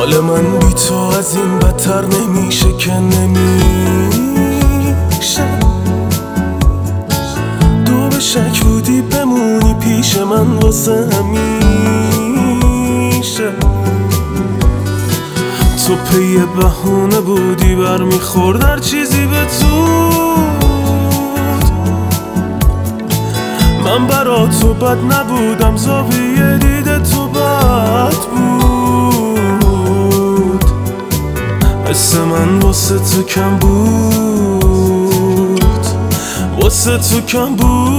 حال من بی تو از این بدتر نمیشه که نمیشه. تو به شک بودی بمونی پیش من واسه همیشه. تو پی بهونه بودی برمیخورد هر چیزی به تو. من برا تو بد نبودم، زاویه دیده تو بد بود. حس من واسه تو کم بود، واسه تو کم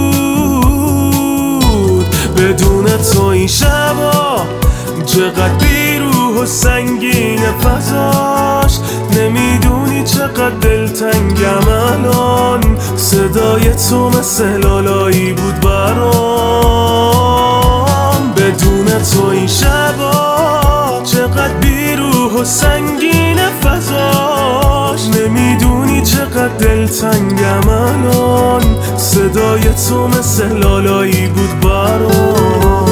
بود. بدون تو این شبا چقدر بیروح و سنگین فضاش. نمیدونی چقدر دلتنگم الان. صدای تو مثل لالایی بود برام. بدون تو این شبا چقدر بیروح و سنگین فضاش. نمیدونی چقدر دلتنگم الان. صدای تو مثل لالایی بود برام.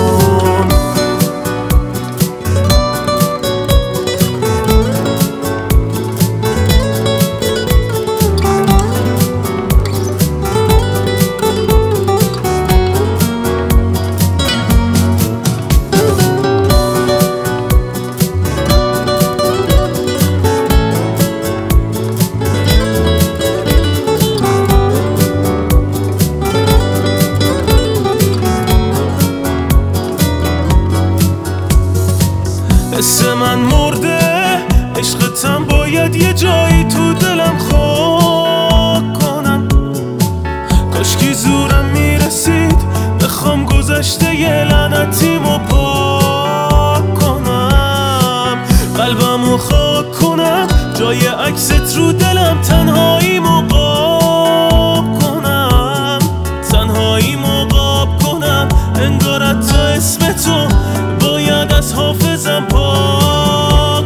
حس من مرده، عشقتم باید یه جایی تو دلم خاک کنم. کاشکی زورم میرسید بخوام گذشته یه لعنتیمو پاک کنم. قلبمو خاک کنم، جای عکست رو دلم تنهاییمو قاب کنم. تنهاییمو قاب کنم، انگار حتی اسم تو باید از حافظم پاک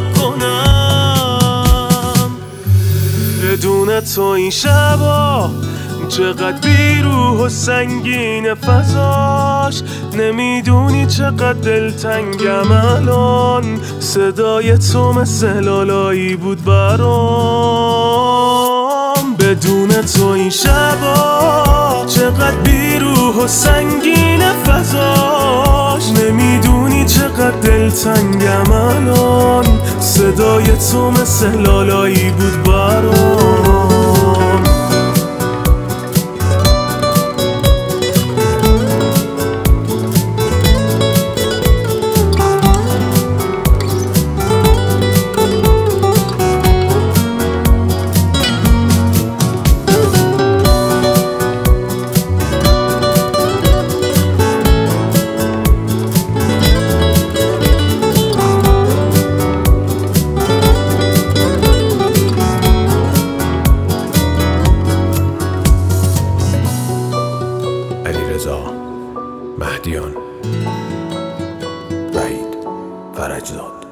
کنم. بدون تو این شبا چقدر بیروح و سنگین فضاش. نمیدونی چقدر دلتنگم الان. صدای تو مثل لالایی بود برام. بدون تو این شبا چقدر بیروح و سنگین فضاش. نمیدونی چقدر دلتنگم الان. صدای تو مثل لالایی بود برام. علیرضا مهدیان، وحید فرجزاد.